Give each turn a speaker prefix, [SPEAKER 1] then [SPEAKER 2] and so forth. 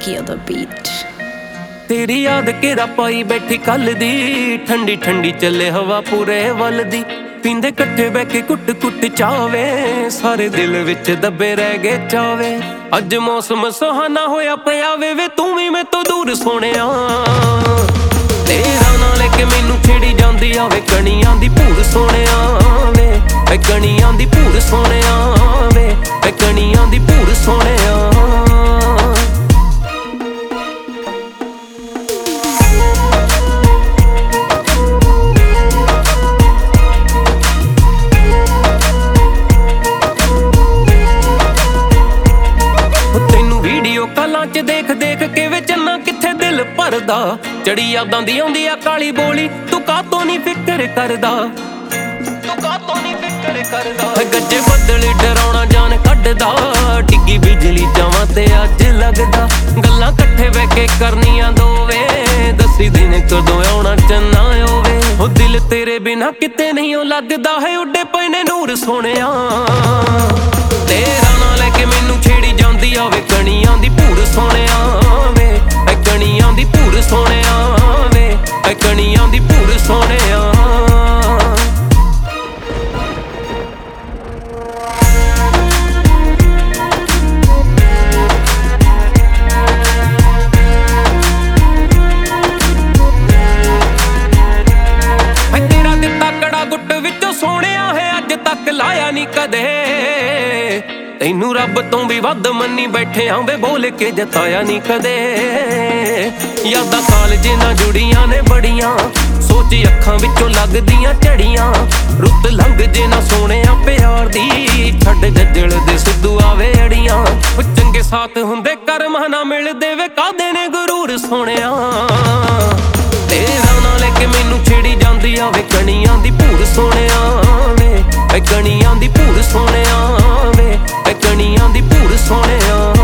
[SPEAKER 1] Kill the beat.
[SPEAKER 2] तेरी याद केरा पाई बैठी कल दी, ठंडी ठंडी चले हवा पूरे वल दी। पींदे कट्ठे बह के कुट कुट चावे, सारे दिल विच दबे रह गए चावे। अज मौसम सुहाना होया पिया वे तू भी मैं तो दूर सोहणिया। तेरा नां लेके मैनू छेड़ी जांदी आवे कणियां दी भूर सोहणिया वे, कणियां दी भूर सोहणिया वे, कणियां दी भूर सोहणिया। कालां च देख देख के वे चन्ना किथे दिल भरदा। चढ़ी यादां दी आउंदी आ काली बोली, तू कातों नहीं फिक्र करदा, तू कातों नहीं फिक्र करदा। गज्जे बदल डराउणा जान कड्डदा, डिग्गी बिजली जावां ते अज लगदा। गल्लां कट्ठे बह के करनियां दोवे, दसी दिन कदों आउणा चन्ना होवे। ओ दिल तेरे बिना किते नहीं ओ लगदा है, उड्डे पए ने नूर सोहणिया। तेरा नां लेके मैनू छेड़ी जांदी आवे कणियां दी भूर सोहणिया वे, कणियां दी भूर सोहणिया वे, कणियां दी भूर सोहणिया। तेरा दित्ता कड़ा गुट विचों सोहणिया है अज तक लाया नहीं कदे। तैनू रब तो भी वध मन्नी बैठे वे बोल के जताया नहीं कदे। यादां कालजे नाल जुड़ियां ने बड़ियां, सोच अखां विचों लगदियां झड़ियां। रुत लंघ जे ना सोहणिया प्यार दी, छड्ड जज्जल दे सिद्धू आवे अड़ियां। चंगे साथ हुंदे करम ना मिलदे वे कादे ने गुरूर सोहणिया। तेरा नां लेके मैनू छेड़ी जांदी आवे कणियां दी भूर सोहणिया वे, कणियां दी भूर सोहणिया वे, कणियां दी भूर सोहणिया।